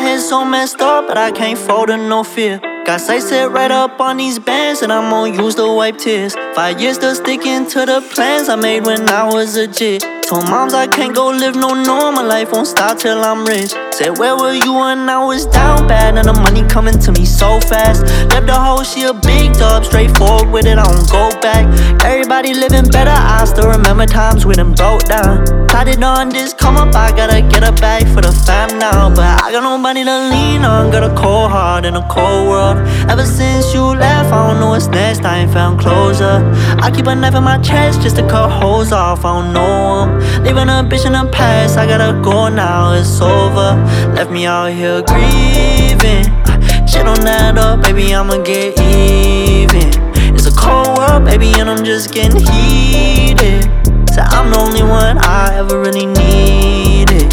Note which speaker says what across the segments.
Speaker 1: head so messed up, but I can't fold to no fear. Got sight set right up on these bands, and I'm gon' use to wipe tears. 5 years still sticking to the plans I made when I was a jit. Told moms I can't go live no normal life, won't stop till I'm rich. Said where were you when I was down bad, and the money coming to me so fast. Left the hoe, she a big dub, straightforward with it, I don't go back. Everybody living better, I still remember times when them broke down. Plotted on this come up, I gotta get a bag for the fam now. But I got nobody to lean on, got a cold heart in a cold world. Ever since you left, I don't know what's next, I ain't found closure. I keep a knife in my chest just to cut holes off, I don't know 'em. Leaving a bitch in the past, I gotta go now, it's over. Left me out here grieving. Shit don't add up, baby, I'ma get even. It's a cold world, baby, and I'm just getting heated. So I'm the only one I ever really needed.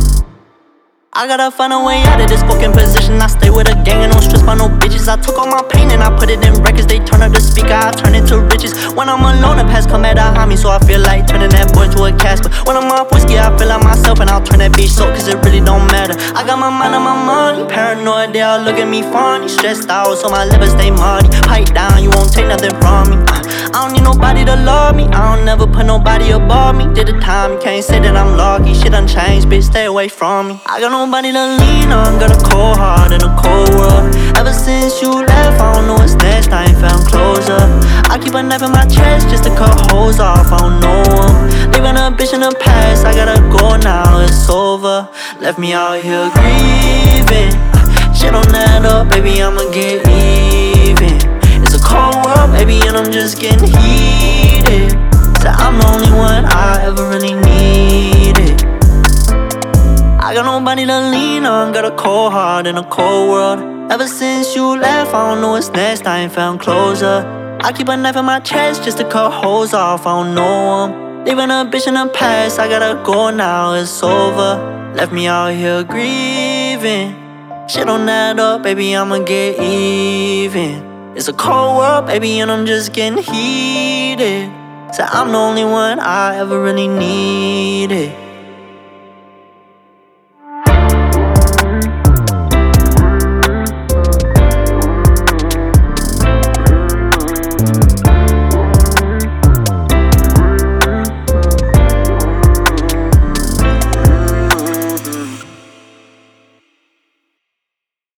Speaker 1: I gotta find a way out of this fucking position. I stay with a gang and don't stress by no bitches. I took all my pain and I put it in records. They turn up the speaker, I turn it to riches. When I'm alone, the past come at behind me, so I feel like turning that boy to a Casper. When I'm off whiskey, I feel like myself, and I'll turn that bitch so, cause it really don't matter. I got my mind on my money, paranoid, they all look at me funny. Stressed out, so my liver stay muddy. Pipe down, you won't take nothing from me. I don't need nobody to love me, I don't never put nobody above me. Did the time, you can't say that I'm lucky. Shit done changed, bitch, stay away from me. I got nobody to lean on, got a cold heart in a cold world. Ever since you left, I don't know what's next, I ain't found closure. I keep a knife in my chest just to cut holes off, I don't know 'em. Leaving a bitch in the past, I gotta go now, it's over. Left me out here grieving. Shit don't add up, baby, I'ma get even. It's a cold world, baby, and I'm just getting heated. So I'm the only one I ever really needed. I got nobody to lean on, got a cold heart in a cold world. Ever since you left, I don't know what's next, I ain't found closure. I keep a knife in my chest just to cut holes off, I don't know 'em. Leaving a bitch in the past, I gotta go now, it's over. Left me out here grieving. Shit don't add up, baby, I'ma get even. It's a cold world, baby, and I'm just getting heated. So I'm the only one I ever really needed.